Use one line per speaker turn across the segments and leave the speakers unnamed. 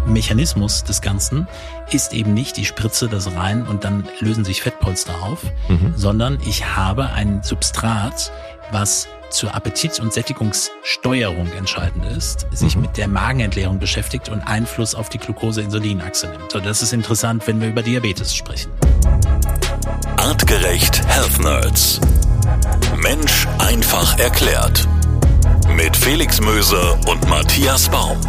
Mechanismus des Ganzen ist eben nicht, ich spritze das rein und dann lösen sich Fettpolster auf, sondern ich habe ein Substrat, was zur Appetit- und Sättigungssteuerung entscheidend ist, sich mit der Magenentleerung beschäftigt und Einfluss auf die Glucose-Insulin-Achse nimmt. So, das ist interessant, wenn wir über Diabetes sprechen.
Artgerecht Health Nerds. Mensch einfach erklärt. Mit Felix Möser und Matthias Baum.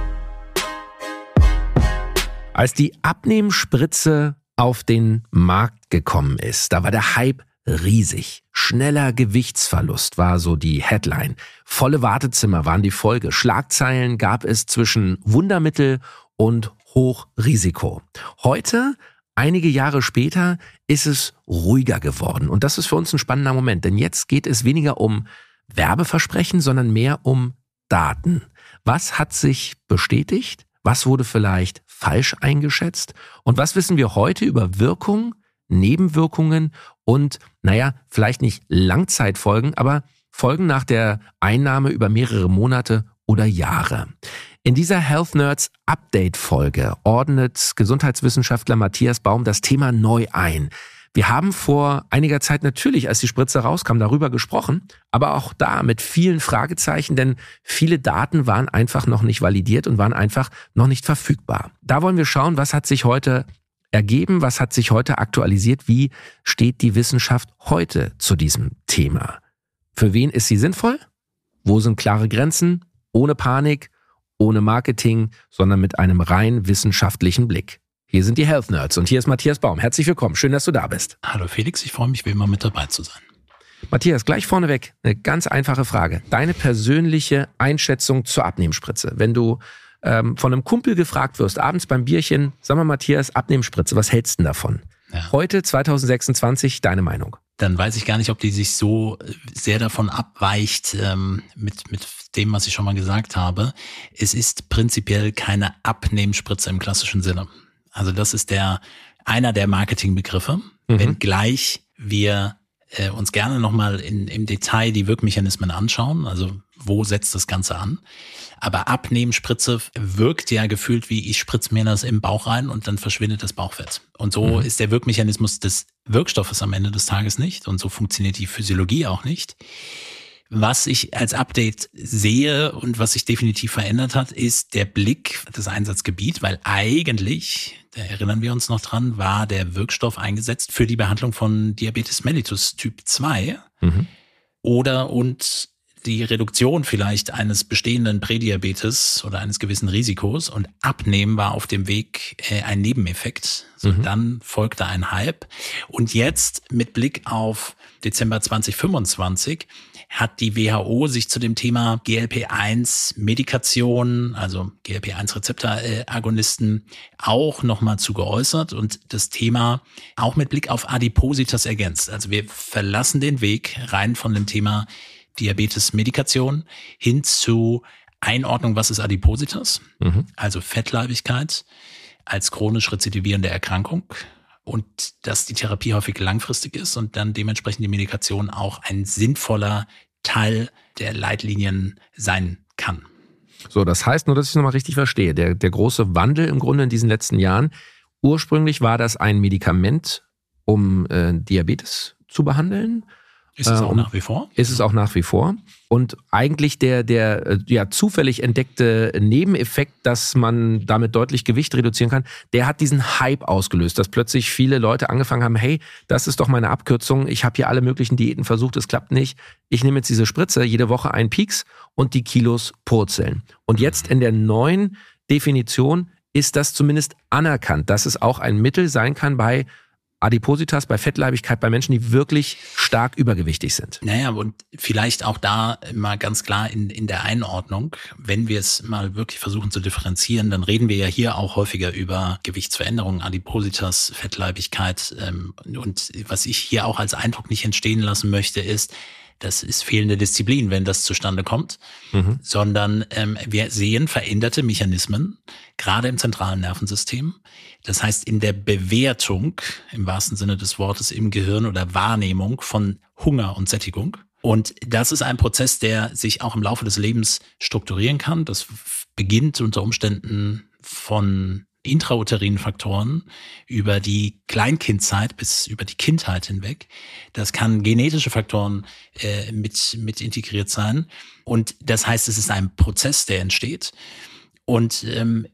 Als die Abnehmspritze auf den Markt gekommen ist, da war der Hype riesig. Schneller Gewichtsverlust war so die Headline. Volle Wartezimmer waren die Folge. Schlagzeilen gab es zwischen Wundermittel und Hochrisiko. Heute, einige Jahre später, ist es ruhiger geworden. Und das ist für uns ein spannender Moment, denn jetzt geht es weniger um Werbeversprechen, sondern mehr um Daten. Was hat sich bestätigt? Was wurde vielleicht falsch eingeschätzt? Und was wissen wir heute über Wirkung, Nebenwirkungen und, vielleicht nicht Langzeitfolgen, aber Folgen nach der Einnahme über mehrere Monate oder Jahre? In dieser Health Nerds Update-Folge ordnet Gesundheitswissenschaftler Matthias Baum das Thema neu ein. Wir haben vor einiger Zeit natürlich, als die Spritze rauskam, darüber gesprochen, aber auch da mit vielen Fragezeichen, denn viele Daten waren einfach noch nicht validiert und waren einfach noch nicht verfügbar. Da wollen wir schauen, was hat sich heute ergeben, was hat sich heute aktualisiert, wie steht die Wissenschaft heute zu diesem Thema? Für wen ist sie sinnvoll? Wo sind klare Grenzen? Ohne Panik, ohne Marketing, sondern mit einem rein wissenschaftlichen Blick. Hier sind die Health Nerds und hier ist Matthias Baum. Herzlich willkommen, schön, dass du da bist.
Hallo Felix, ich freue mich, wie immer mit dabei zu sein.
Matthias, gleich vorneweg eine ganz einfache Frage. Deine persönliche Einschätzung zur Abnehmspritze. Wenn du von einem Kumpel gefragt wirst, abends beim Bierchen, sag mal Matthias, Abnehmspritze, was hältst du denn davon? Ja. Heute, 2026, deine Meinung?
Dann weiß ich gar nicht, ob die sich so sehr davon abweicht mit dem, was ich schon mal gesagt habe. Es ist prinzipiell keine Abnehmspritze im klassischen Sinne. Also das ist einer der Marketingbegriffe, wenngleich wir uns gerne nochmal im Detail die Wirkmechanismen anschauen, also wo setzt das Ganze an. Aber Abnehmspritze wirkt ja gefühlt wie, ich spritze mir das im Bauch rein und dann verschwindet das Bauchfett. Und so ist der Wirkmechanismus des Wirkstoffes am Ende des Tages nicht und so funktioniert die Physiologie auch nicht. Was ich als Update sehe und was sich definitiv verändert hat, ist der Blick, das Einsatzgebiet, weil eigentlich, da erinnern wir uns noch dran, war der Wirkstoff eingesetzt für die Behandlung von Diabetes mellitus Typ 2 und die Reduktion vielleicht eines bestehenden Prädiabetes oder eines gewissen Risikos und Abnehmen war auf dem Weg ein Nebeneffekt. So, dann folgte ein Hype und jetzt mit Blick auf Dezember 2025 hat die WHO sich zu dem Thema GLP-1-Medikation, also GLP-1-Rezeptoragonisten, auch nochmal zu geäußert und das Thema auch mit Blick auf Adipositas ergänzt. Also wir verlassen den Weg rein von dem Thema Diabetes-Medikation hin zu Einordnung, was ist Adipositas, also Fettleibigkeit als chronisch rezidivierende Erkrankung. Und dass die Therapie häufig langfristig ist und dann dementsprechend die Medikation auch ein sinnvoller Teil der Leitlinien sein kann.
So, das heißt, nur dass ich es nochmal richtig verstehe, der große Wandel im Grunde in diesen letzten Jahren, ursprünglich war das ein Medikament, um Diabetes zu behandeln.
Ist es auch nach wie vor?
Ist es auch nach wie vor. Und eigentlich der zufällig entdeckte Nebeneffekt, dass man damit deutlich Gewicht reduzieren kann, der hat diesen Hype ausgelöst, dass plötzlich viele Leute angefangen haben, hey, das ist doch meine Abkürzung, ich habe hier alle möglichen Diäten versucht, es klappt nicht. Ich nehme jetzt diese Spritze, jede Woche einen Pieks und die Kilos purzeln. Und jetzt in der neuen Definition ist das zumindest anerkannt, dass es auch ein Mittel sein kann bei Adipositas, bei Fettleibigkeit, bei Menschen, die wirklich stark übergewichtig sind.
Naja, und vielleicht auch da mal ganz klar in der Einordnung, wenn wir es mal wirklich versuchen zu differenzieren, dann reden wir ja hier auch häufiger über Gewichtsveränderungen, Adipositas, Fettleibigkeit. Und was ich hier auch als Eindruck nicht entstehen lassen möchte, ist, das ist fehlende Disziplin, wenn das zustande kommt, sondern wir sehen veränderte Mechanismen, gerade im zentralen Nervensystem. Das heißt, in der Bewertung, im wahrsten Sinne des Wortes, im Gehirn oder Wahrnehmung von Hunger und Sättigung. Und das ist ein Prozess, der sich auch im Laufe des Lebens strukturieren kann. Das beginnt unter Umständen von intrauterinen Faktoren über die Kleinkindzeit bis über die Kindheit hinweg. Das kann genetische Faktoren mit integriert sein. Und das heißt, es ist ein Prozess, der entsteht. Und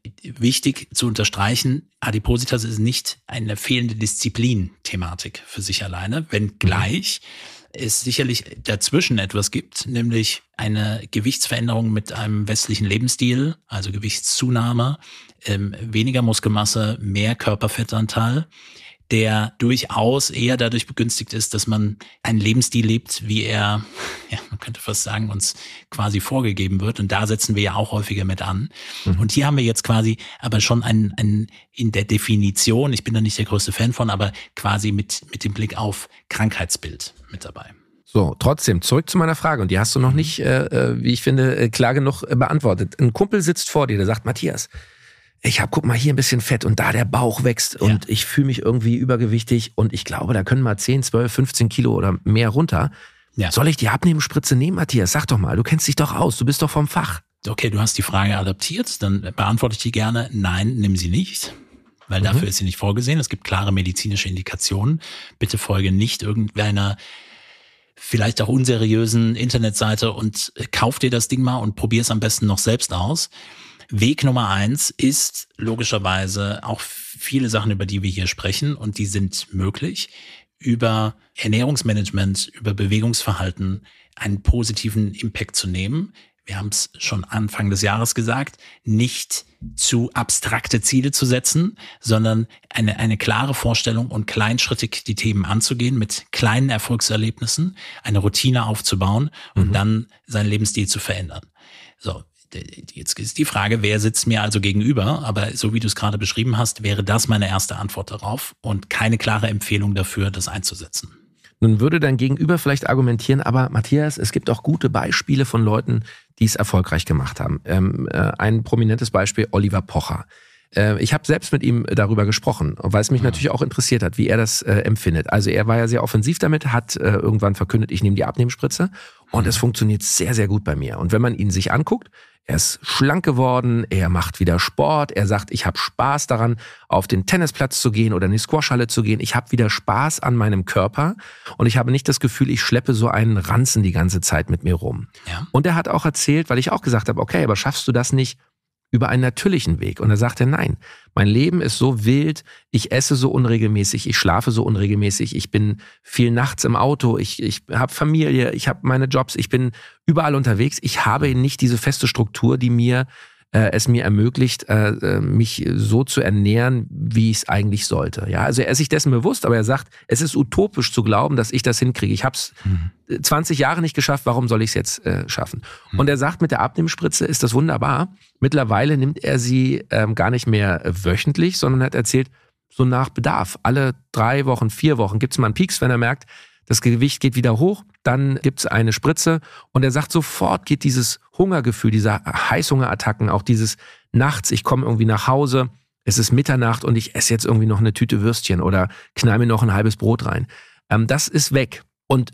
wichtig zu unterstreichen, Adipositas ist nicht eine fehlende Disziplin-Thematik für sich alleine, wenngleich es sicherlich dazwischen etwas gibt, nämlich eine Gewichtsveränderung mit einem westlichen Lebensstil, also Gewichtszunahme, weniger Muskelmasse, mehr Körperfettanteil, der durchaus eher dadurch begünstigt ist, dass man einen Lebensstil lebt, wie er, ja, man könnte fast sagen, uns quasi vorgegeben wird. Und da setzen wir ja auch häufiger mit an. Und hier haben wir jetzt quasi aber schon einen in der Definition, ich bin da nicht der größte Fan von, aber quasi mit dem Blick auf Krankheitsbild mit dabei.
So, trotzdem, zurück zu meiner Frage. Und die hast du noch nicht, wie ich finde, klar genug beantwortet. Ein Kumpel sitzt vor dir, der sagt, Matthias, guck mal, hier ein bisschen Fett und da der Bauch wächst und ich fühle mich irgendwie übergewichtig und ich glaube, da können mal 10, 12, 15 Kilo oder mehr runter. Ja. Soll ich die Abnehmspritze nehmen, Matthias? Sag doch mal, du kennst dich doch aus, du bist doch vom Fach.
Okay, du hast die Frage adaptiert, dann beantworte ich die gerne. Nein, nimm sie nicht, weil dafür ist sie nicht vorgesehen. Es gibt klare medizinische Indikationen. Bitte folge nicht irgendeiner vielleicht auch unseriösen Internetseite und kauf dir das Ding mal und probier es am besten noch selbst aus. Weg Nummer 1 ist logischerweise auch viele Sachen, über die wir hier sprechen, und die sind möglich, über Ernährungsmanagement, über Bewegungsverhalten einen positiven Impact zu nehmen. Wir haben es schon Anfang des Jahres gesagt, nicht zu abstrakte Ziele zu setzen, sondern eine klare Vorstellung und kleinschrittig die Themen anzugehen, mit kleinen Erfolgserlebnissen, eine Routine aufzubauen und dann seinen Lebensstil zu verändern. So. Jetzt ist die Frage, wer sitzt mir also gegenüber? Aber so wie du es gerade beschrieben hast, wäre das meine erste Antwort darauf und keine klare Empfehlung dafür, das einzusetzen.
Nun würde dein Gegenüber vielleicht argumentieren, aber Matthias, es gibt auch gute Beispiele von Leuten, die es erfolgreich gemacht haben. Ein prominentes Beispiel, Oliver Pocher. Ich habe selbst mit ihm darüber gesprochen, weil es mich natürlich auch interessiert hat, wie er das empfindet. Also er war ja sehr offensiv damit, hat irgendwann verkündet, ich nehme die Abnehmspritze und es funktioniert sehr, sehr gut bei mir. Und wenn man ihn sich anguckt, er ist schlank geworden, er macht wieder Sport, er sagt, ich habe Spaß daran, auf den Tennisplatz zu gehen oder in die Squashhalle zu gehen. Ich habe wieder Spaß an meinem Körper und ich habe nicht das Gefühl, ich schleppe so einen Ranzen die ganze Zeit mit mir rum. Ja. Und er hat auch erzählt, weil ich auch gesagt habe, okay, aber schaffst du das nicht über einen natürlichen Weg? Und er sagte, nein, mein Leben ist so wild, ich esse so unregelmäßig, ich schlafe so unregelmäßig, ich bin viel nachts im Auto, ich habe Familie, ich habe meine Jobs, ich bin überall unterwegs. Ich habe nicht diese feste Struktur, die es mir ermöglicht, mich so zu ernähren, wie ich es eigentlich sollte. Ja, also er ist sich dessen bewusst, aber er sagt, es ist utopisch zu glauben, dass ich das hinkriege. Ich habe es 20 Jahre nicht geschafft, warum soll ich es jetzt schaffen? Und er sagt, mit der Abnehmspritze ist das wunderbar. Mittlerweile nimmt er sie gar nicht mehr wöchentlich, sondern hat erzählt, so nach Bedarf. Alle 3 Wochen, 4 Wochen gibt es mal einen Peaks, wenn er merkt, das Gewicht geht wieder hoch, dann gibt's eine Spritze und er sagt, sofort geht dieses Hungergefühl, diese Heißhungerattacken, auch dieses nachts, ich komme irgendwie nach Hause, es ist Mitternacht und ich esse jetzt irgendwie noch eine Tüte Würstchen oder knall mir noch ein halbes Brot rein. Das ist weg. Und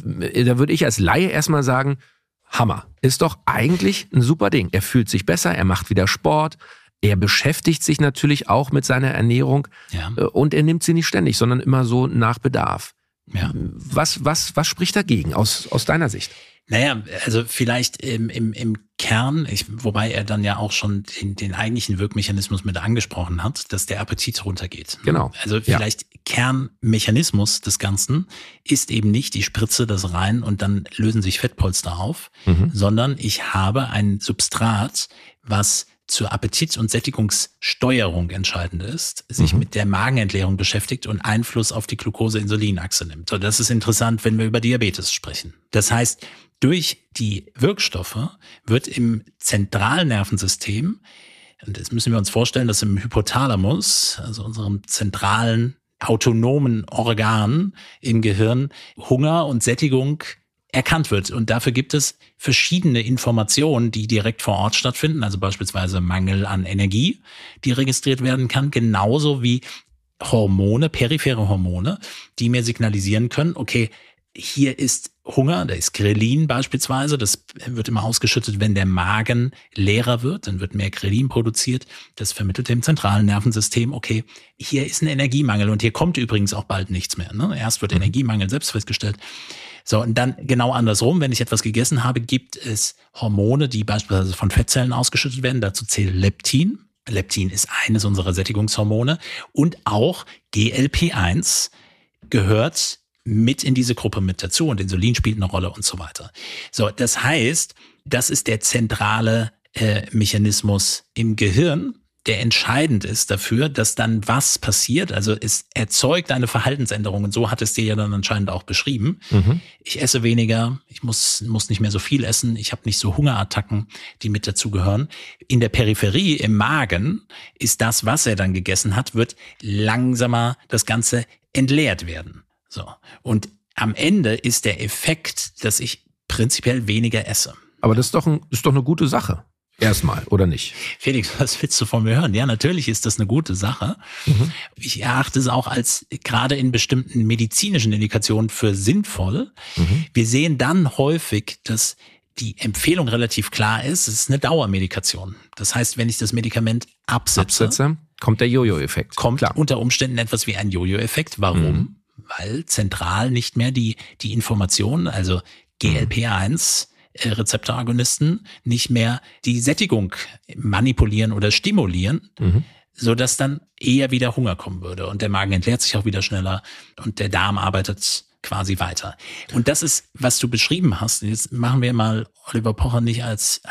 da würde ich als Laie erstmal sagen, Hammer, ist doch eigentlich ein super Ding. Er fühlt sich besser, er macht wieder Sport, er beschäftigt sich natürlich auch mit seiner Ernährung und er nimmt sie nicht ständig, sondern immer so nach Bedarf. Ja. Was spricht dagegen aus deiner Sicht?
Naja, also vielleicht im Kern, wobei er dann ja auch schon den eigentlichen Wirkmechanismus mit angesprochen hat, dass der Appetit runtergeht.
Genau.
Also vielleicht Kernmechanismus des Ganzen ist eben nicht die Spritze, das rein und dann lösen sich Fettpolster auf, sondern ich habe ein Substrat, was zur Appetit- und Sättigungssteuerung entscheidend ist, sich mit der Magenentleerung beschäftigt und Einfluss auf die Glucose-Insulin-Achse nimmt. Und das ist interessant, wenn wir über Diabetes sprechen. Das heißt, durch die Wirkstoffe wird im zentralen Nervensystem, und jetzt müssen wir uns vorstellen, dass im Hypothalamus, also unserem zentralen autonomen Organ im Gehirn, Hunger und Sättigung erkannt wird. Und dafür gibt es verschiedene Informationen, die direkt vor Ort stattfinden, also beispielsweise Mangel an Energie, die registriert werden kann, genauso wie Hormone, periphere Hormone, die mir signalisieren können, okay, hier ist Hunger, da ist Grelin beispielsweise, das wird immer ausgeschüttet, wenn der Magen leerer wird, dann wird mehr Grelin produziert, das vermittelt dem zentralen Nervensystem, okay, hier ist ein Energiemangel und hier kommt übrigens auch bald nichts mehr. Ne? Erst wird Energiemangel selbst festgestellt. So, und dann genau andersrum, wenn ich etwas gegessen habe, gibt es Hormone, die beispielsweise von Fettzellen ausgeschüttet werden, dazu zählt Leptin. Leptin ist eines unserer Sättigungshormone und auch GLP-1 gehört mit in diese Gruppe mit dazu und Insulin spielt eine Rolle und so weiter. So, das heißt, das ist der zentrale Mechanismus im Gehirn, der entscheidend ist dafür, dass dann was passiert. Also es erzeugt eine Verhaltensänderung und so hat es dir ja dann anscheinend auch beschrieben. Ich esse weniger, ich muss nicht mehr so viel essen, ich habe nicht so Hungerattacken, die mit dazugehören. In der Peripherie, im Magen, ist das, was er dann gegessen hat, wird langsamer das Ganze entleert werden. So. Und am Ende ist der Effekt, dass ich prinzipiell weniger esse.
Aber das ist doch eine gute Sache. Erstmal, oder nicht?
Felix, was willst du von mir hören? Ja, natürlich ist das eine gute Sache. Ich erachte es auch als gerade in bestimmten medizinischen Indikationen für sinnvoll. Wir sehen dann häufig, dass die Empfehlung relativ klar ist, es ist eine Dauermedikation. Das heißt, wenn ich das Medikament absetze,
kommt der Jojo-Effekt.
Kommt
klar.
Unter Umständen etwas wie ein Jojo-Effekt. Warum? Weil zentral nicht mehr die Informationen, also GLP-1, Rezeptoragonisten nicht mehr die Sättigung manipulieren oder stimulieren, sodass dann eher wieder Hunger kommen würde. Und der Magen entleert sich auch wieder schneller und der Darm arbeitet quasi weiter. Und das ist, was du beschrieben hast. Jetzt machen wir mal Oliver Pocher nicht als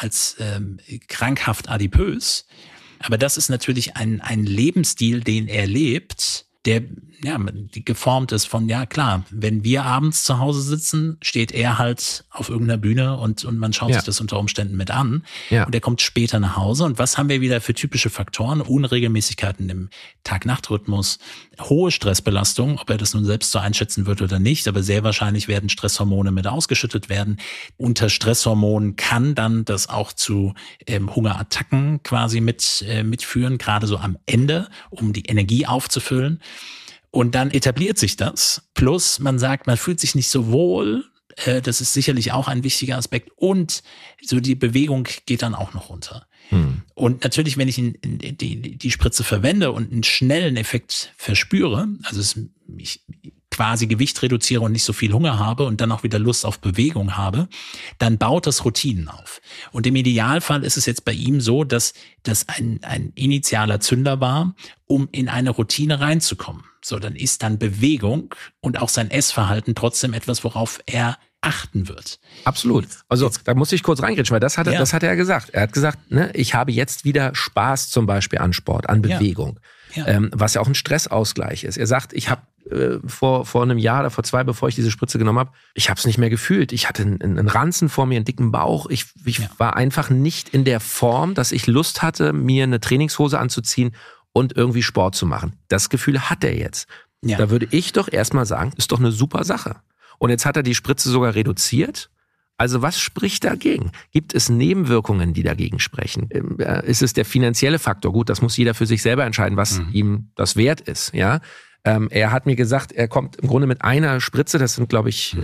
krankhaft adipös, aber das ist natürlich ein Lebensstil, den er lebt, der geformt ist von, ja klar, wenn wir abends zu Hause sitzen, steht er halt auf irgendeiner Bühne und man schaut sich das unter Umständen mit an. Ja. Und er kommt später nach Hause. Und was haben wir wieder für typische Faktoren? Unregelmäßigkeiten im Tag-Nacht-Rhythmus, hohe Stressbelastung, ob er das nun selbst so einschätzen wird oder nicht, aber sehr wahrscheinlich werden Stresshormone mit ausgeschüttet werden. Unter Stresshormonen kann dann das auch zu Hungerattacken quasi mitführen, gerade so am Ende, um die Energie aufzufüllen. Und dann etabliert sich das. Plus man sagt, man fühlt sich nicht so wohl. Das ist sicherlich auch ein wichtiger Aspekt. Und so die Bewegung geht dann auch noch runter. Und natürlich, wenn ich die Spritze verwende und einen schnellen Effekt verspüre, also ich quasi Gewicht reduziere und nicht so viel Hunger habe und dann auch wieder Lust auf Bewegung habe, dann baut das Routinen auf. Und im Idealfall ist es jetzt bei ihm so, dass das ein initialer Zünder war, um in eine Routine reinzukommen. So, dann ist dann Bewegung und auch sein Essverhalten trotzdem etwas, worauf er achten wird.
Absolut. Also da muss ich kurz reingrätschen, weil das hat er gesagt. Er hat gesagt, ne, ich habe jetzt wieder Spaß zum Beispiel an Sport, an Bewegung, was ja auch ein Stressausgleich ist. Er sagt, ich habe vor einem Jahr oder vor 2, bevor ich diese Spritze genommen habe, ich habe es nicht mehr gefühlt. Ich hatte einen Ranzen vor mir, einen dicken Bauch. Ich war einfach nicht in der Form, dass ich Lust hatte, mir eine Trainingshose anzuziehen und irgendwie Sport zu machen. Das Gefühl hat er jetzt. Ja. Da würde ich doch erstmal sagen, ist doch eine super Sache. Und jetzt hat er die Spritze sogar reduziert. Also was spricht dagegen? Gibt es Nebenwirkungen, die dagegen sprechen? Ist es der finanzielle Faktor? Gut, das muss jeder für sich selber entscheiden, was ihm das wert ist. Ja, er hat mir gesagt, er kommt im Grunde mit einer Spritze, das sind glaube ich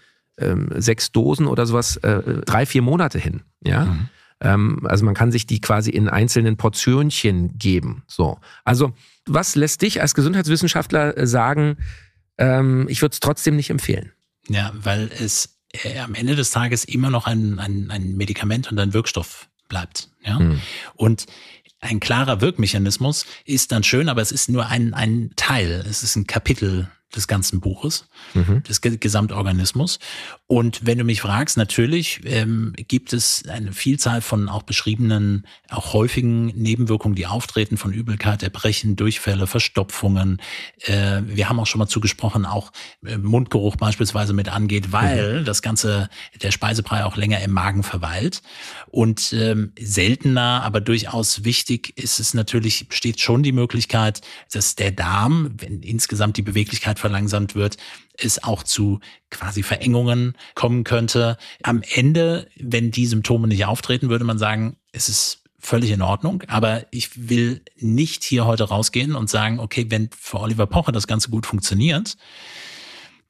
6 Dosen oder sowas, 3-4 Monate hin. Ja. Also man kann sich die quasi in einzelnen Portionchen geben. So. Also was lässt dich als Gesundheitswissenschaftler sagen, ich würde es trotzdem nicht empfehlen?
Ja, weil es am Ende des Tages immer noch ein Medikament und ein Wirkstoff bleibt. Ja? Und ein klarer Wirkmechanismus ist dann schön, aber es ist nur ein Teil. Es ist ein Kapitel des ganzen Buches, des Gesamtorganismus. Und wenn du mich fragst, natürlich gibt es eine Vielzahl von auch beschriebenen, auch häufigen Nebenwirkungen, die auftreten, von Übelkeit, Erbrechen, Durchfälle, Verstopfungen. Wir haben auch schon mal zugesprochen, auch Mundgeruch beispielsweise mit angeht, weil das Ganze, der Speisebrei auch länger im Magen verweilt. Und seltener, aber durchaus wichtig ist es natürlich, besteht schon die Möglichkeit, dass der Darm, wenn insgesamt die Beweglichkeit verlangsamt wird, es auch zu quasi Verengungen kommen könnte. Am Ende, wenn die Symptome nicht auftreten, würde man sagen, es ist völlig in Ordnung. Aber ich will nicht hier heute rausgehen und sagen, okay, wenn für Oliver Pocher das Ganze gut funktioniert,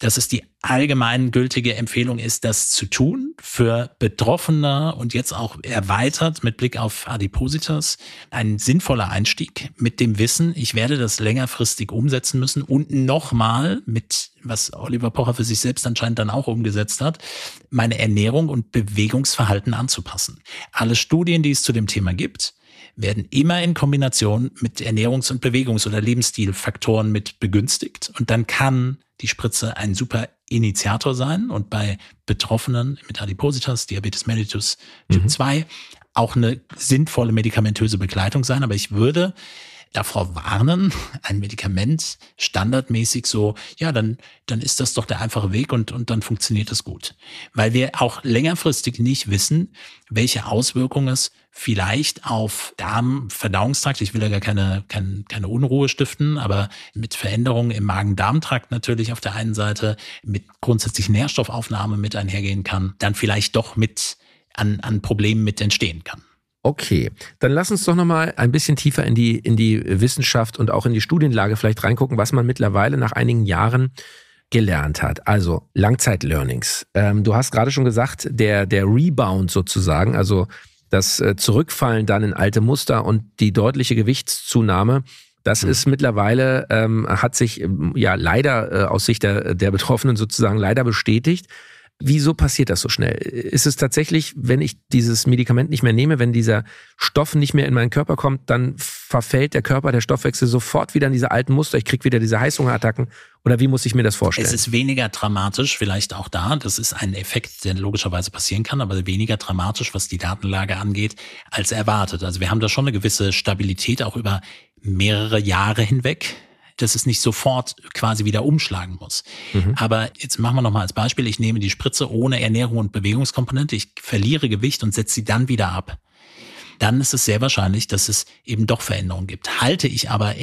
dass es die allgemeingültige Empfehlung ist, das zu tun für Betroffene und jetzt auch erweitert mit Blick auf Adipositas. Ein sinnvoller Einstieg mit dem Wissen, ich werde das längerfristig umsetzen müssen und nochmal mit, was Oliver Pocher für sich selbst anscheinend dann auch umgesetzt hat, meine Ernährung und Bewegungsverhalten anzupassen. Alle Studien, die es zu dem Thema gibt, werden immer in Kombination mit Ernährungs- und Bewegungs- oder Lebensstilfaktoren mit begünstigt. Und dann kann die Spritze ein super Initiator sein und bei Betroffenen mit Adipositas, Diabetes mellitus Typ 2 auch eine sinnvolle medikamentöse Begleitung sein. Aber ich würde davor warnen, ein Medikament standardmäßig so, ja, dann ist das doch der einfache Weg und dann funktioniert das gut. Weil wir auch längerfristig nicht wissen, welche Auswirkungen es vielleicht auf Darm, Verdauungstrakt, ich will ja gar keine Unruhe stiften, aber mit Veränderungen im Magen-Darm-Trakt natürlich auf der einen Seite, mit grundsätzlich Nährstoffaufnahme mit einhergehen kann, dann vielleicht doch mit an Problemen mit entstehen kann.
Okay, dann lass uns doch nochmal ein bisschen tiefer in die Wissenschaft und auch in die Studienlage vielleicht reingucken, was man mittlerweile nach einigen Jahren gelernt hat. Also Langzeit-Learnings. Du hast gerade schon gesagt, der Rebound sozusagen, also das Zurückfallen dann in alte Muster und die deutliche Gewichtszunahme, das ist mittlerweile, hat sich ja leider aus Sicht der Betroffenen sozusagen leider bestätigt. Wieso passiert das so schnell? Ist es tatsächlich, wenn ich dieses Medikament nicht mehr nehme, wenn dieser Stoff nicht mehr in meinen Körper kommt, dann verfällt der Körper, der Stoffwechsel sofort wieder in diese alten Muster, ich kriege wieder diese Heißhungerattacken? Oder wie muss ich mir das vorstellen?
Es ist weniger dramatisch, vielleicht auch da. Das ist ein Effekt, der logischerweise passieren kann, aber weniger dramatisch, was die Datenlage angeht, als erwartet. Also wir haben da schon eine gewisse Stabilität auch über mehrere Jahre hinweg, dass es nicht sofort quasi wieder umschlagen muss. Aber jetzt machen wir nochmal als Beispiel, ich nehme die Spritze ohne Ernährung und Bewegungskomponente, ich verliere Gewicht und setze sie dann wieder ab. Dann ist es sehr wahrscheinlich, dass es eben doch Veränderungen gibt. Halte ich aber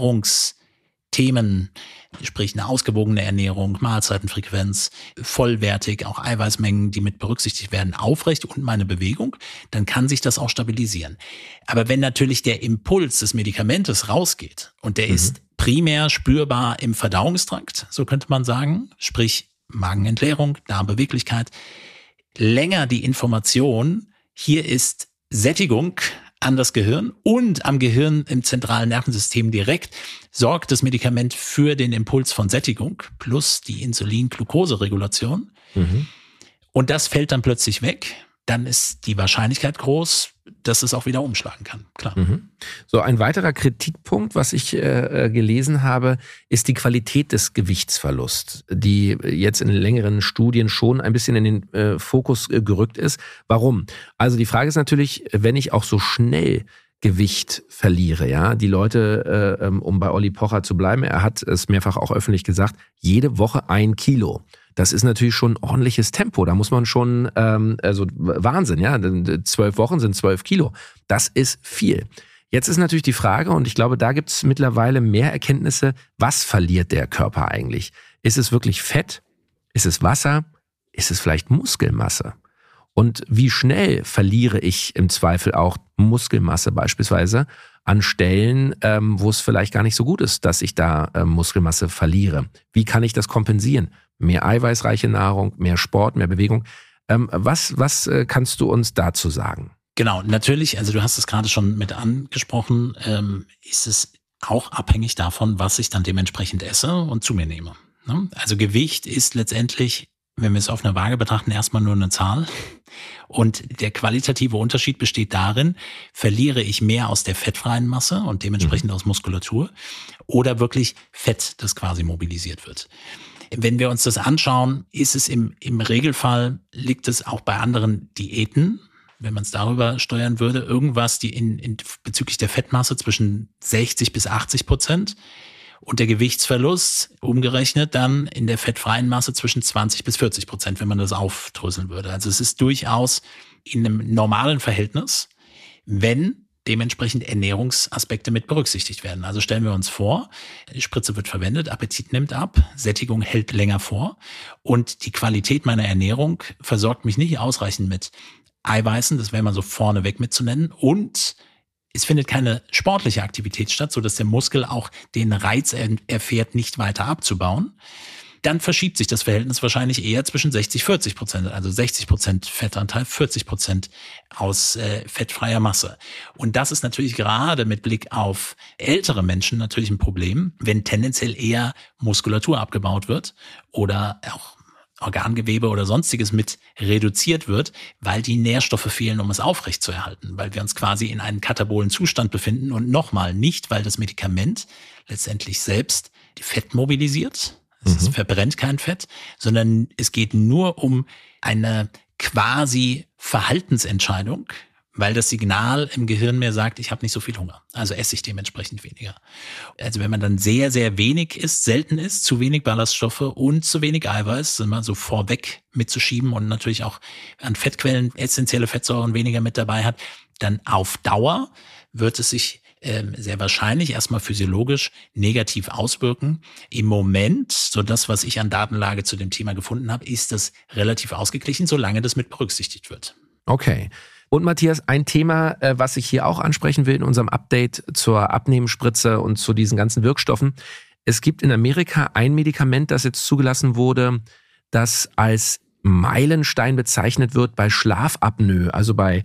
Ernährungsthemen, sprich eine ausgewogene Ernährung, Mahlzeitenfrequenz, vollwertig, auch Eiweißmengen, die mit berücksichtigt werden, aufrecht und meine Bewegung, dann kann sich das auch stabilisieren. Aber wenn natürlich der Impuls des Medikamentes rausgeht und der ist primär spürbar im Verdauungstrakt, so könnte man sagen, sprich Magenentleerung, Darmbeweglichkeit, länger die Information, hier ist Sättigung an das Gehirn und am Gehirn im zentralen Nervensystem direkt sorgt das Medikament für den Impuls von Sättigung plus die Insulin-Glucose-Regulation. Und das fällt dann plötzlich weg. Dann ist die Wahrscheinlichkeit groß, dass es auch wieder umschlagen kann. Klar.
So, ein weiterer Kritikpunkt, was ich gelesen habe, ist die Qualität des Gewichtsverlusts, die jetzt in längeren Studien schon ein bisschen in den Fokus gerückt ist. Warum? Also die Frage ist natürlich, wenn ich auch so schnell Gewicht verliere, ja, die Leute, um bei Olli Pocher zu bleiben, er hat es mehrfach auch öffentlich gesagt, jede Woche 1 Kilo. Das ist natürlich schon ein ordentliches Tempo. Da muss man schon, also Wahnsinn, ja. 12 Wochen sind 12 Kilo. Das ist viel. Jetzt ist natürlich die Frage, und ich glaube, da gibt es mittlerweile mehr Erkenntnisse, was verliert der Körper eigentlich? Ist es wirklich Fett? Ist es Wasser? Ist es vielleicht Muskelmasse? Und wie schnell verliere ich im Zweifel auch Muskelmasse beispielsweise an Stellen, wo es vielleicht gar nicht so gut ist, dass ich da Muskelmasse verliere? Wie kann ich das kompensieren? Mehr eiweißreiche Nahrung, mehr Sport, mehr Bewegung. Was kannst du uns dazu sagen?
Genau, natürlich, also du hast es gerade schon mit angesprochen, ist es auch abhängig davon, was ich dann dementsprechend esse und zu mir nehme. Also Gewicht ist letztendlich, wenn wir es auf einer Waage betrachten, erstmal nur eine Zahl. Und der qualitative Unterschied besteht darin, verliere ich mehr aus der fettfreien Masse und dementsprechend aus Muskulatur oder wirklich Fett, das quasi mobilisiert wird. Wenn wir uns das anschauen, ist es im Regelfall, liegt es auch bei anderen Diäten, wenn man es darüber steuern würde, irgendwas die bezüglich der Fettmasse zwischen 60-80% und der Gewichtsverlust umgerechnet dann in der fettfreien Masse zwischen 20-40%, wenn man das aufdröseln würde. Also es ist durchaus in einem normalen Verhältnis, wenn dementsprechend Ernährungsaspekte mit berücksichtigt werden. Also stellen wir uns vor, die Spritze wird verwendet, Appetit nimmt ab, Sättigung hält länger vor und die Qualität meiner Ernährung versorgt mich nicht ausreichend mit Eiweißen, das wäre mal so vorneweg mitzunennen, und es findet keine sportliche Aktivität statt, sodass der Muskel auch den Reiz erfährt, nicht weiter abzubauen. dann verschiebt sich das Verhältnis wahrscheinlich eher zwischen 60-40%, also 60% Fettanteil, 40% aus fettfreier Masse. Und das ist natürlich gerade mit Blick auf ältere Menschen natürlich ein Problem, wenn tendenziell eher Muskulatur abgebaut wird oder auch Organgewebe oder sonstiges mit reduziert wird, weil die Nährstoffe fehlen, um es aufrechtzuerhalten, weil wir uns quasi in einem katabolen Zustand befinden und nochmal nicht, weil das Medikament letztendlich selbst die Fett mobilisiert, es verbrennt kein Fett, sondern es geht nur um eine quasi Verhaltensentscheidung, weil das Signal im Gehirn mir sagt, ich habe nicht so viel Hunger, also esse ich dementsprechend weniger. Also wenn man dann sehr, sehr wenig isst, selten isst, zu wenig Ballaststoffe und zu wenig Eiweiß, immer so vorweg mitzuschieben und natürlich auch an Fettquellen essentielle Fettsäuren weniger mit dabei hat, dann auf Dauer wird es sich sehr wahrscheinlich erstmal physiologisch negativ auswirken. Im Moment, so das, was ich an Datenlage zu dem Thema gefunden habe, ist das relativ ausgeglichen, solange das mit berücksichtigt wird.
Okay. Und Matthias, ein Thema, was ich hier auch ansprechen will in unserem Update zur Abnehmspritze und zu diesen ganzen Wirkstoffen. Es gibt in Amerika ein Medikament, das jetzt zugelassen wurde, das als Meilenstein bezeichnet wird bei Schlafapnoe, also bei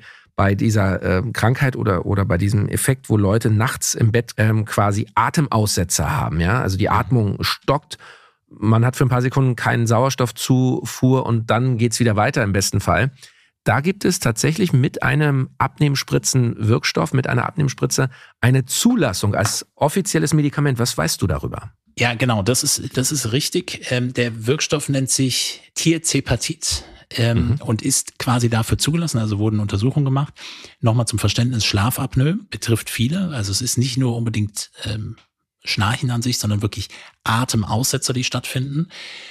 dieser Krankheit oder bei diesem Effekt, wo Leute nachts im Bett quasi Atemaussetzer haben. Ja? Also die Atmung stockt, man hat für ein paar Sekunden keinen Sauerstoffzufuhr und dann geht's wieder weiter im besten Fall. Da gibt es tatsächlich mit einem Abnehmspritzenwirkstoff, mit einer Abnehmspritze, eine Zulassung als offizielles Medikament. Was weißt du darüber?
Ja, genau, das ist richtig. Der Wirkstoff nennt sich Tirzepatid und ist quasi dafür zugelassen, also wurden Untersuchungen gemacht. Nochmal zum Verständnis, Schlafapnoe betrifft viele, also es ist nicht nur unbedingt Schnarchen an sich, sondern wirklich Atemaussetzer, die stattfinden.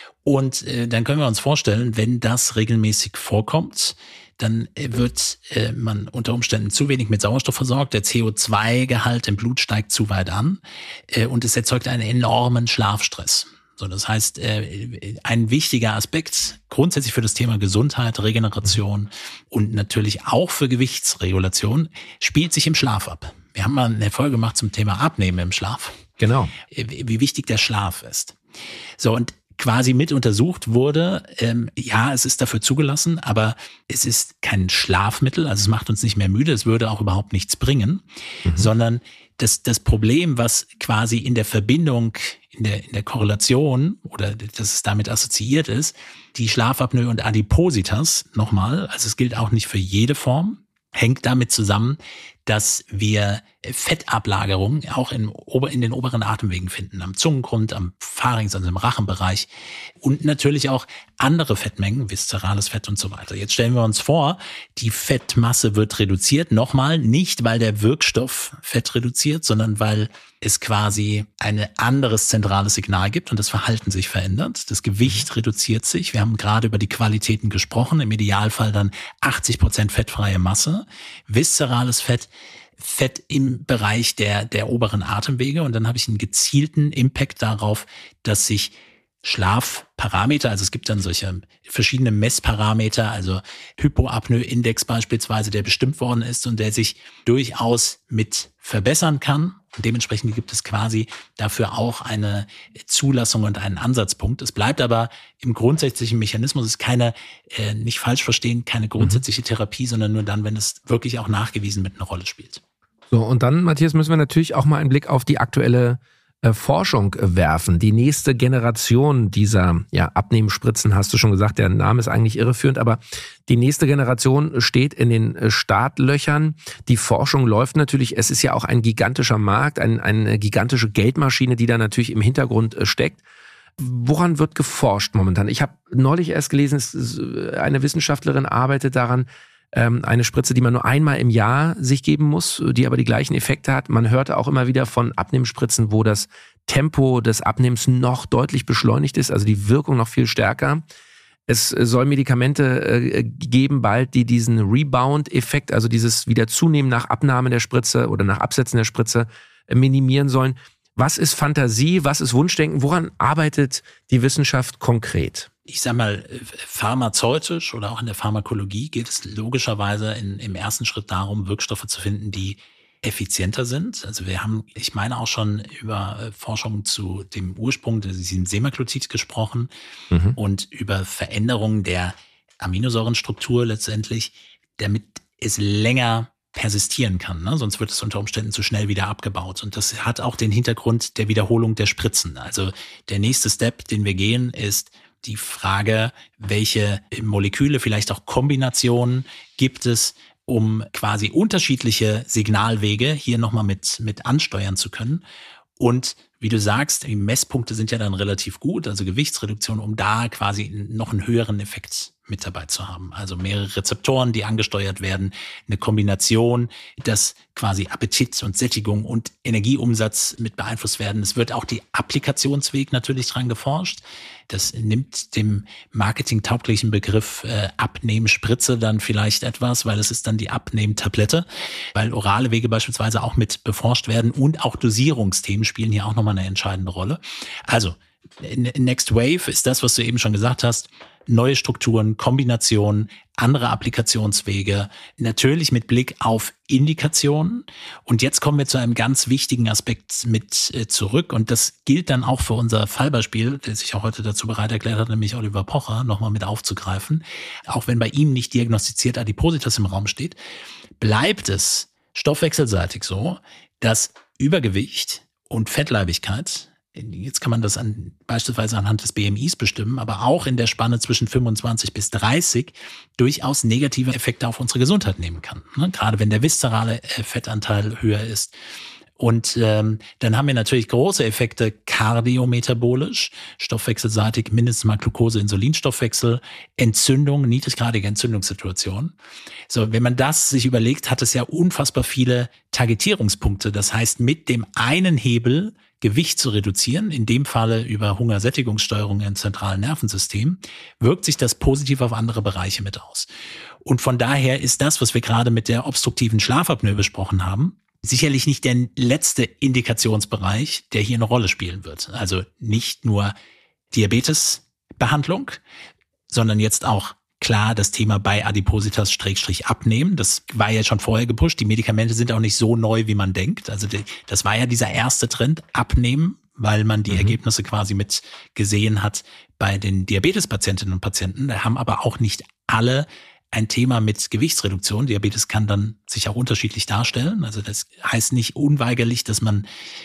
Und dann können wir uns vorstellen, wenn das regelmäßig vorkommt, dann wird man unter Umständen zu wenig mit Sauerstoff versorgt, der CO2-Gehalt im Blut steigt zu weit an und es erzeugt einen enormen Schlafstress. So, das heißt, ein wichtiger Aspekt grundsätzlich für das Thema Gesundheit, Regeneration und natürlich auch für Gewichtsregulation spielt sich im Schlaf ab. Wir haben mal eine Folge gemacht zum Thema Abnehmen im Schlaf.
Genau.
Wie wichtig der Schlaf ist. So, und quasi mit untersucht wurde, ja, es ist dafür zugelassen, aber es ist kein Schlafmittel, also es macht uns nicht mehr müde, es würde auch überhaupt nichts bringen, sondern das Problem, was quasi in der Verbindung, in der Korrelation oder dass es damit assoziiert ist, die Schlafapnoe und Adipositas, nochmal, also es gilt auch nicht für jede Form, hängt damit zusammen, dass wir Fettablagerungen auch in den oberen Atemwegen finden, am Zungengrund, am Pharynx, also im Rachenbereich und natürlich auch andere Fettmengen, viszerales Fett und so weiter. Jetzt stellen wir uns vor, die Fettmasse wird reduziert, nochmal nicht, weil der Wirkstoff Fett reduziert, sondern weil es quasi ein anderes zentrales Signal gibt und das Verhalten sich verändert. Das Gewicht reduziert sich. Wir haben gerade über die Qualitäten gesprochen, im Idealfall dann 80% fettfreie Masse, viszerales Fett im Bereich der oberen Atemwege und dann habe ich einen gezielten Impact darauf, dass sich Schlafparameter, also es gibt dann solche verschiedene Messparameter, also Hypoapnoe-Index beispielsweise, der bestimmt worden ist und der sich durchaus mit verbessern kann. Und dementsprechend gibt es quasi dafür auch eine Zulassung und einen Ansatzpunkt. Es bleibt aber im grundsätzlichen Mechanismus, es ist keine, nicht falsch verstehen, keine grundsätzliche Therapie, sondern nur dann, wenn es wirklich auch nachgewiesen mit einer Rolle spielt.
So, und dann, Matthias, müssen wir natürlich auch mal einen Blick auf die aktuelle Forschung werfen. Die nächste Generation dieser Abnehmspritzen, hast du schon gesagt, der Name ist eigentlich irreführend, aber die nächste Generation steht in den Startlöchern. Die Forschung läuft natürlich, es ist ja auch ein gigantischer Markt, eine gigantische Geldmaschine, die da natürlich im Hintergrund steckt. Woran wird geforscht momentan? Ich habe neulich erst gelesen, eine Wissenschaftlerin arbeitet daran, eine Spritze, die man nur einmal im Jahr sich geben muss, die aber die gleichen Effekte hat. Man hörte auch immer wieder von Abnehmspritzen, wo das Tempo des Abnehmens noch deutlich beschleunigt ist, also die Wirkung noch viel stärker. Es soll Medikamente geben bald, die diesen Rebound-Effekt, also dieses wieder zunehmen nach Abnahme der Spritze oder nach Absetzen der Spritze minimieren sollen. Was ist Fantasie, was ist Wunschdenken? Woran arbeitet die Wissenschaft konkret?
Ich sag mal, pharmazeutisch oder auch in der Pharmakologie geht es logischerweise im ersten Schritt darum, Wirkstoffe zu finden, die effizienter sind. Also wir haben, ich meine, auch schon über Forschung zu dem Ursprung diesem Semaglutid gesprochen und über Veränderungen der Aminosäurenstruktur letztendlich, damit es länger persistieren kann, ne? Sonst wird es unter Umständen zu schnell wieder abgebaut. Und das hat auch den Hintergrund der Wiederholung der Spritzen. Also der nächste Step, den wir gehen, ist die Frage, welche Moleküle, vielleicht auch Kombinationen gibt es, um quasi unterschiedliche Signalwege hier nochmal mit ansteuern zu können. Und wie du sagst, die Messpunkte sind ja dann relativ gut, also Gewichtsreduktion, um da quasi noch einen höheren Effekt mit dabei zu haben. Also mehrere Rezeptoren, die angesteuert werden, eine Kombination, dass quasi Appetit und Sättigung und Energieumsatz mit beeinflusst werden. Es wird auch die Applikationsweg natürlich dran geforscht. Das nimmt dem marketingtauglichen Begriff Abnehmspritze dann vielleicht etwas, weil es ist dann die Abnehmtablette, weil orale Wege beispielsweise auch mit beforscht werden und auch Dosierungsthemen spielen hier auch nochmal eine entscheidende Rolle. Also Next Wave ist das, was du eben schon gesagt hast. Neue Strukturen, Kombinationen, andere Applikationswege, natürlich mit Blick auf Indikationen. Und jetzt kommen wir zu einem ganz wichtigen Aspekt mit zurück. Und das gilt dann auch für unser Fallbeispiel, der sich auch heute dazu bereit erklärt hat, nämlich Oliver Pocher, nochmal mit aufzugreifen. Auch wenn bei ihm nicht diagnostiziert Adipositas im Raum steht, bleibt es stoffwechselseitig so, dass Übergewicht und Fettleibigkeit, jetzt kann man das beispielsweise anhand des BMIs bestimmen, aber auch in der Spanne zwischen 25 bis 30 durchaus negative Effekte auf unsere Gesundheit nehmen kann. Ne? Gerade wenn der viszerale Fettanteil höher ist. Und dann haben wir natürlich große Effekte kardiometabolisch, stoffwechselseitig, mindestens mal Glucose-Insulinstoffwechsel, Entzündung, niedriggradige Entzündungssituation. So, wenn man das sich überlegt, hat es ja unfassbar viele Targetierungspunkte. Das heißt, mit dem einen Hebel Gewicht zu reduzieren, in dem Falle über Hungersättigungssteuerung im zentralen Nervensystem, wirkt sich das positiv auf andere Bereiche mit aus. Und von daher ist das, was wir gerade mit der obstruktiven Schlafapnoe besprochen haben, sicherlich nicht der letzte Indikationsbereich, der hier eine Rolle spielen wird. Also nicht nur Diabetesbehandlung, sondern jetzt auch klar das Thema bei Adipositas-Abnehmen. Das war ja schon vorher gepusht. Die Medikamente sind auch nicht so neu, wie man denkt. Also das war ja dieser erste Trend, Abnehmen, weil man die Ergebnisse quasi mit gesehen hat bei den Diabetespatientinnen und Patienten. Da haben aber auch nicht alle ein Thema mit Gewichtsreduktion. Diabetes kann dann sich auch unterschiedlich darstellen. Also das heißt nicht unweigerlich, dass man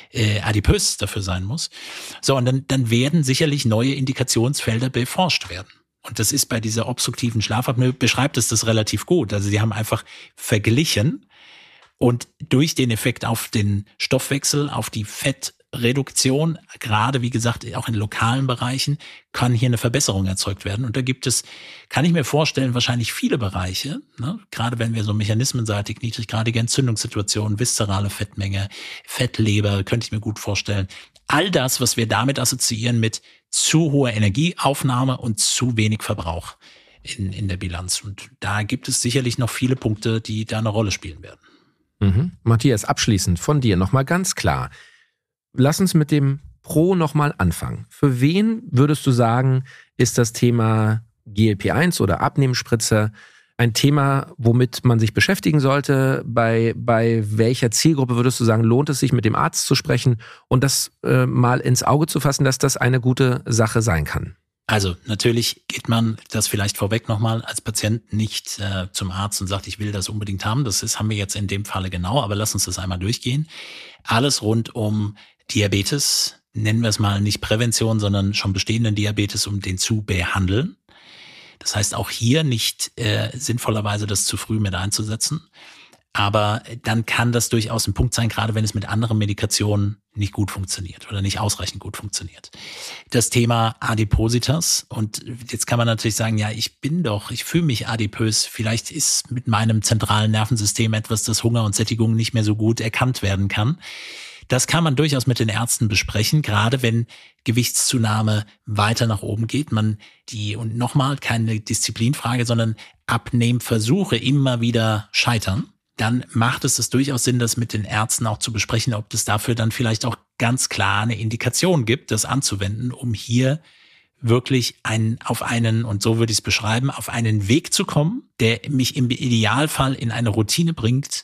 adipös dafür sein muss. So, und dann werden sicherlich neue Indikationsfelder beforscht werden. Und das ist bei dieser obstruktiven Schlafapnoe, beschreibt es das relativ gut. Also sie haben einfach verglichen und durch den Effekt auf den Stoffwechsel, auf die Fettreduktion, gerade wie gesagt auch in lokalen Bereichen, kann hier eine Verbesserung erzeugt werden. Und da gibt es, kann ich mir vorstellen, wahrscheinlich viele Bereiche, ne? Gerade wenn wir so mechanismenseitig niedriggradige Entzündungssituationen, viszerale Fettmenge, Fettleber, könnte ich mir gut vorstellen. All das, was wir damit assoziieren mit zu hoher Energieaufnahme und zu wenig Verbrauch in der Bilanz. Und da gibt es sicherlich noch viele Punkte, die da eine Rolle spielen werden.
Matthias, abschließend von dir nochmal ganz klar. Lass uns mit dem Pro nochmal anfangen. Für wen würdest du sagen, ist das Thema GLP-1 oder Abnehmspritze ein Thema, womit man sich beschäftigen sollte? Bei welcher Zielgruppe würdest du sagen, lohnt es sich, mit dem Arzt zu sprechen und das mal ins Auge zu fassen, dass das eine gute Sache sein kann?
Also natürlich geht man, das vielleicht vorweg nochmal, als Patient nicht zum Arzt und sagt, ich will das unbedingt haben. Haben wir jetzt in dem Falle genau, aber lass uns das einmal durchgehen. Alles rund um Diabetes, nennen wir es mal nicht Prävention, sondern schon bestehenden Diabetes, um den zu behandeln. Das heißt auch hier nicht sinnvollerweise das zu früh mit einzusetzen. Aber dann kann das durchaus ein Punkt sein, gerade wenn es mit anderen Medikationen nicht gut funktioniert oder nicht ausreichend gut funktioniert. Das Thema Adipositas, und jetzt kann man natürlich sagen, ja, ich fühle mich adipös. Vielleicht ist mit meinem zentralen Nervensystem etwas, das Hunger und Sättigung nicht mehr so gut erkannt werden kann. Das kann man durchaus mit den Ärzten besprechen, gerade wenn Gewichtszunahme weiter nach oben geht. Und nochmal keine Disziplinfrage, sondern Abnehmversuche immer wieder scheitern. Dann macht es durchaus Sinn, das mit den Ärzten auch zu besprechen, ob es dafür dann vielleicht auch ganz klar eine Indikation gibt, das anzuwenden, um hier wirklich auf einen, und so würde ich es beschreiben, auf einen Weg zu kommen, der mich im Idealfall in eine Routine bringt,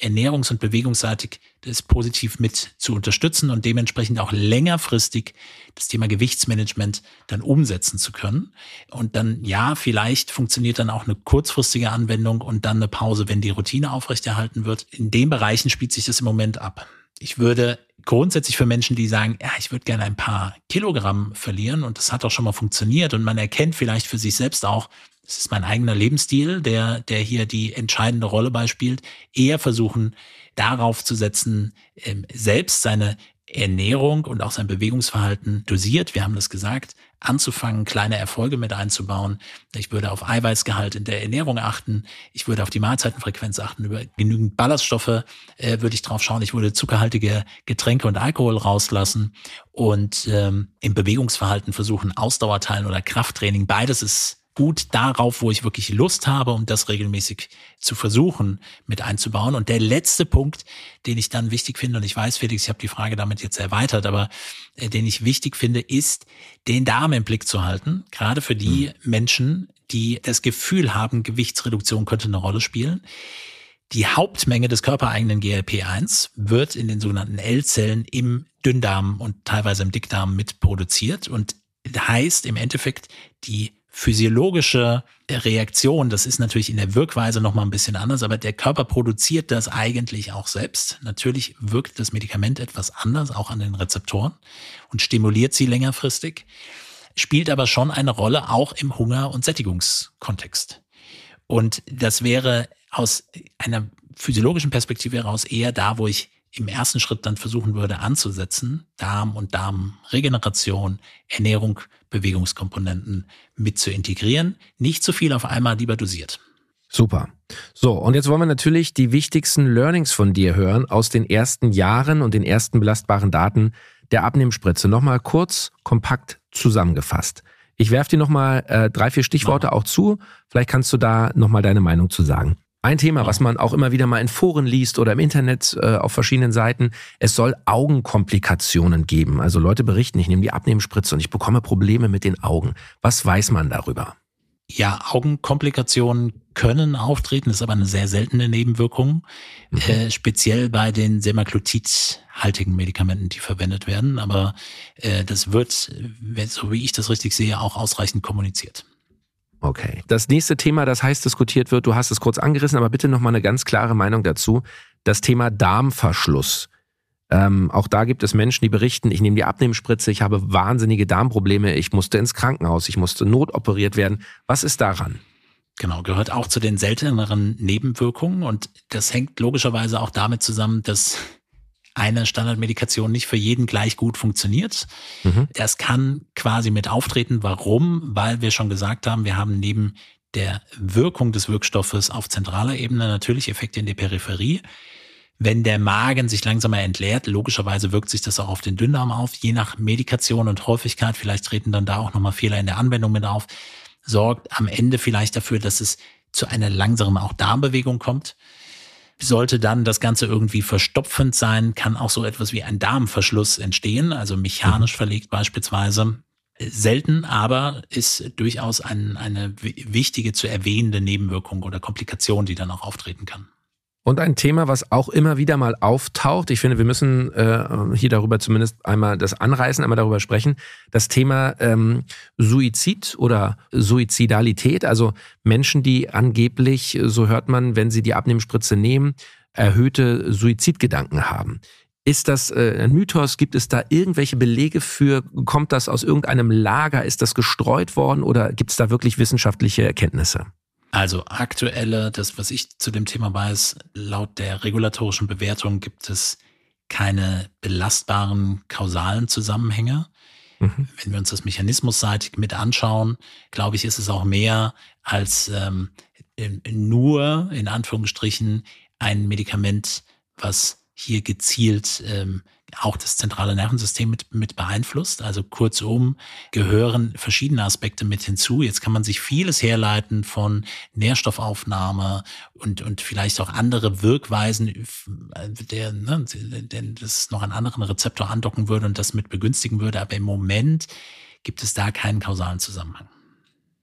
ernährungs- und bewegungsseitig das positiv mit zu unterstützen und dementsprechend auch längerfristig das Thema Gewichtsmanagement dann umsetzen zu können. Und dann, ja, vielleicht funktioniert dann auch eine kurzfristige Anwendung und dann eine Pause, wenn die Routine aufrechterhalten wird. In den Bereichen spielt sich das im Moment ab. Ich würde grundsätzlich für Menschen, die sagen, ja, ich würde gerne ein paar Kilogramm verlieren und das hat auch schon mal funktioniert und man erkennt vielleicht für sich selbst auch, das ist mein eigener Lebensstil, der hier die entscheidende Rolle beispielt, eher versuchen, darauf zu setzen, selbst seine Ernährung und auch sein Bewegungsverhalten dosiert, wir haben das gesagt, anzufangen, kleine Erfolge mit einzubauen. Ich würde auf Eiweißgehalt in der Ernährung achten. Ich würde auf die Mahlzeitenfrequenz achten. Über genügend Ballaststoffe würde ich drauf schauen. Ich würde zuckerhaltige Getränke und Alkohol rauslassen und im Bewegungsverhalten versuchen, Ausdauerteilen oder Krafttraining. Beides ist gut darauf, wo ich wirklich Lust habe, um das regelmäßig zu versuchen mit einzubauen. Und der letzte Punkt, den ich dann wichtig finde, und ich weiß, Felix, ich habe die Frage damit jetzt erweitert, aber den ich wichtig finde, ist, den Darm im Blick zu halten. Gerade für die Menschen, die das Gefühl haben, Gewichtsreduktion könnte eine Rolle spielen. Die Hauptmenge des körpereigenen GLP-1 wird in den sogenannten L-Zellen im Dünndarm und teilweise im Dickdarm mit produziert und heißt im Endeffekt, die physiologische Reaktion, das ist natürlich in der Wirkweise nochmal ein bisschen anders, aber der Körper produziert das eigentlich auch selbst. Natürlich wirkt das Medikament etwas anders, auch an den Rezeptoren und stimuliert sie längerfristig, spielt aber schon eine Rolle auch im Hunger- und Sättigungskontext. Und das wäre aus einer physiologischen Perspektive heraus eher da, wo ich im ersten Schritt dann versuchen würde anzusetzen, Darm und Darmregeneration, Ernährung, Bewegungskomponenten mit zu integrieren. Nicht zu viel auf einmal, lieber dosiert.
Super. So, und jetzt wollen wir natürlich die wichtigsten Learnings von dir hören aus den ersten Jahren und den ersten belastbaren Daten der Abnehmspritze. Nochmal kurz, kompakt zusammengefasst. Ich werfe dir nochmal 3-4 Stichworte auch zu. Vielleicht kannst du da nochmal deine Meinung zu sagen. Ein Thema, was man auch immer wieder mal in Foren liest oder im Internet auf verschiedenen Seiten, es soll Augenkomplikationen geben. Also Leute berichten, ich nehme die Abnehmspritze und ich bekomme Probleme mit den Augen. Was weiß man darüber?
Ja, Augenkomplikationen können auftreten, ist aber eine sehr seltene Nebenwirkung, speziell bei den semaglutidhaltigen Medikamenten, die verwendet werden. Aber das wird, so wie ich das richtig sehe, auch ausreichend kommuniziert.
Okay. Das nächste Thema, das heiß diskutiert wird, du hast es kurz angerissen, aber bitte nochmal eine ganz klare Meinung dazu. Das Thema Darmverschluss. Auch da gibt es Menschen, die berichten, ich nehme die Abnehmspritze, ich habe wahnsinnige Darmprobleme, ich musste ins Krankenhaus, ich musste notoperiert werden. Was ist daran?
Genau, gehört auch zu den selteneren Nebenwirkungen und das hängt logischerweise auch damit zusammen, dass eine Standardmedikation nicht für jeden gleich gut funktioniert. Das kann quasi mit auftreten. Warum? Weil wir schon gesagt haben, wir haben neben der Wirkung des Wirkstoffes auf zentraler Ebene natürlich Effekte in der Peripherie. Wenn der Magen sich langsamer entleert, logischerweise wirkt sich das auch auf den Dünndarm auf. Je nach Medikation und Häufigkeit, vielleicht treten dann da auch nochmal Fehler in der Anwendung mit auf, sorgt am Ende vielleicht dafür, dass es zu einer langsamen auch Darmbewegung kommt. Sollte dann das Ganze irgendwie verstopfend sein, kann auch so etwas wie ein Darmverschluss entstehen, also mechanisch verlegt beispielsweise. Selten, aber ist durchaus eine wichtige zu erwähnende Nebenwirkung oder Komplikation, die dann auch auftreten kann.
Und ein Thema, was auch immer wieder mal auftaucht, ich finde, wir müssen hier darüber zumindest einmal das anreißen, einmal darüber sprechen, das Thema Suizid oder Suizidalität, also Menschen, die angeblich, so hört man, wenn sie die Abnehmspritze nehmen, erhöhte Suizidgedanken haben. Ist das ein Mythos? Gibt es da irgendwelche Belege für? Kommt das aus irgendeinem Lager? Ist das gestreut worden oder gibt es da wirklich wissenschaftliche Erkenntnisse?
Also aktuelle, das was ich zu dem Thema weiß, laut der regulatorischen Bewertung gibt es keine belastbaren kausalen Zusammenhänge. Wenn wir uns das mechanismusseitig mit anschauen, glaube ich, ist es auch mehr als nur, in Anführungsstrichen, ein Medikament, was hier gezielt auch das zentrale Nervensystem mit beeinflusst. Also kurzum gehören verschiedene Aspekte mit hinzu. Jetzt kann man sich vieles herleiten von Nährstoffaufnahme und vielleicht auch andere Wirkweisen, der das noch an anderen Rezeptor andocken würde und das mit begünstigen würde. Aber im Moment gibt es da keinen kausalen Zusammenhang.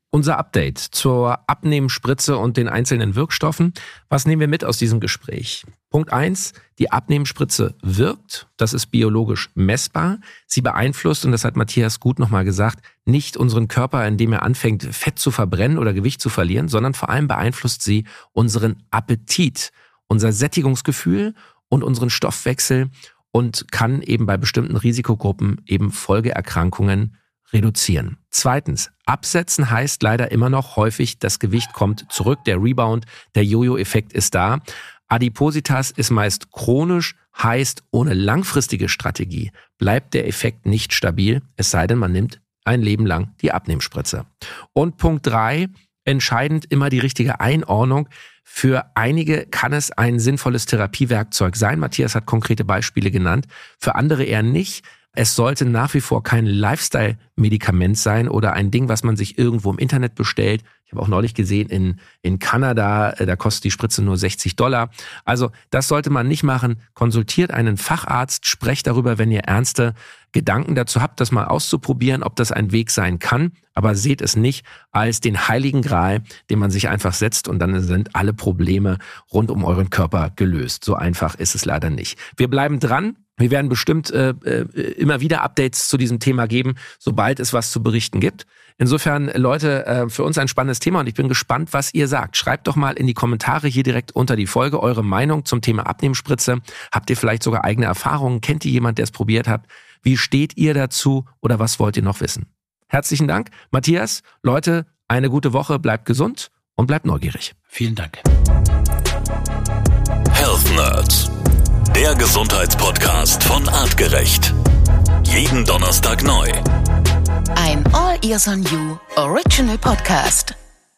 Unser Update zur Abnehmspritze und den einzelnen Wirkstoffen. Was nehmen wir mit aus diesem Gespräch? Punkt 1, die Abnehmspritze wirkt. Das ist biologisch messbar. Sie beeinflusst, und das hat Matthias gut nochmal gesagt, nicht unseren Körper, indem er anfängt, Fett zu verbrennen oder Gewicht zu verlieren, sondern vor allem beeinflusst sie unseren Appetit, unser Sättigungsgefühl und unseren Stoffwechsel und kann eben bei bestimmten Risikogruppen eben Folgeerkrankungen reduzieren. Zweitens, absetzen heißt leider immer noch häufig, das Gewicht kommt zurück, der Rebound, der Jojo-Effekt ist da. Adipositas ist meist chronisch, heißt ohne langfristige Strategie bleibt der Effekt nicht stabil, es sei denn, man nimmt ein Leben lang die Abnehmspritze. Und Punkt 3, entscheidend immer die richtige Einordnung. Für einige kann es ein sinnvolles Therapiewerkzeug sein. Matthias hat konkrete Beispiele genannt. Für andere eher nicht. Es sollte nach wie vor kein Lifestyle-Medikament sein oder ein Ding, was man sich irgendwo im Internet bestellt. Ich habe auch neulich gesehen, in Kanada, da kostet die Spritze nur $60. Also das sollte man nicht machen. Konsultiert einen Facharzt, sprecht darüber, wenn ihr ernste Gedanken dazu habt, das mal auszuprobieren, ob das ein Weg sein kann. Aber seht es nicht als den heiligen Gral, den man sich einfach setzt und dann sind alle Probleme rund um euren Körper gelöst. So einfach ist es leider nicht. Wir bleiben dran. Wir werden bestimmt immer wieder Updates zu diesem Thema geben, sobald es was zu berichten gibt. Insofern, Leute, für uns ein spannendes Thema und ich bin gespannt, was ihr sagt. Schreibt doch mal in die Kommentare hier direkt unter die Folge eure Meinung zum Thema Abnehmspritze. Habt ihr vielleicht sogar eigene Erfahrungen? Kennt ihr jemand, der es probiert hat? Wie steht ihr dazu oder was wollt ihr noch wissen? Herzlichen Dank. Matthias, Leute, eine gute Woche, bleibt gesund und bleibt neugierig.
Vielen Dank.
Health Nerds. Der Gesundheitspodcast von Artgerecht. Jeden Donnerstag neu.
Ein All Ears on You Original Podcast.